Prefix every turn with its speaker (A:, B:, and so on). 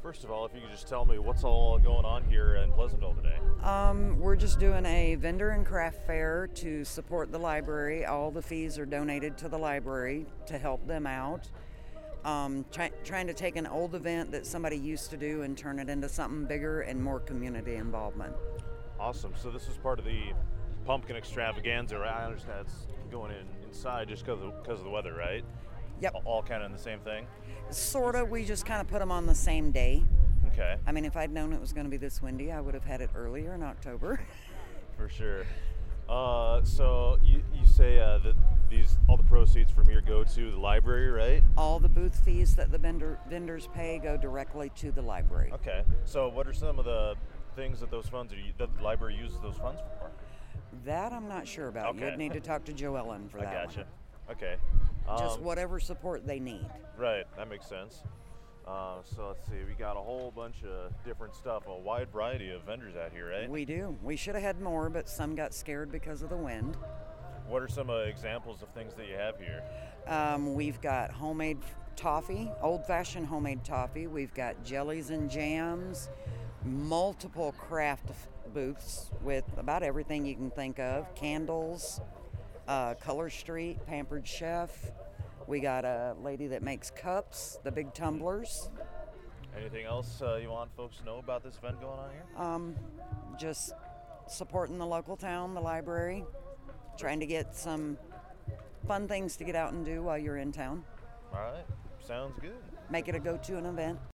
A: First of all, if you could just tell me what's all going on here in Pleasantville today.
B: We're just doing a vendor and craft fair to support the library. All the fees are donated to the library to help them out. Trying to take an old event that somebody used to do and turn it into something bigger and more community involvement.
A: Awesome. So this is part of the pumpkin extravaganza, right? I understand it's going inside just because of the weather, right?
B: Yep.
A: All kind of in the same thing?
B: Sort of. We just kind of put them on the same day.
A: Okay.
B: I mean, if I'd known it was going to be this windy, I would have had it earlier in October.
A: For sure. So you say that all the proceeds from here go to the library, right?
B: All the booth fees that the vendors pay go directly to the library.
A: Okay. So what are some of the things that that the library uses those funds for?
B: That I'm not sure about.
A: Okay.
B: You'd need to talk to Joellen for that.
A: I gotcha.
B: One.
A: Okay.
B: Just whatever support they need.
A: Right. That makes sense. So let's see. We got a whole bunch of different stuff, a wide variety of vendors out here, right?
B: We do. We should have had more, but some got scared because of the wind.
A: What are some examples of things that you have here?
B: We've got homemade toffee, old-fashioned homemade toffee. We've got jellies and jams, multiple craft booths with about everything you can think of, candles, Color Street, Pampered Chef. We got a lady that makes cups, the big tumblers.
A: Anything else you want folks to know about this event going on here?
B: Just supporting the local town, the library, trying to get some fun things to get out and do while you're in town.
A: All right. Sounds good.
B: Make it a go-to an event.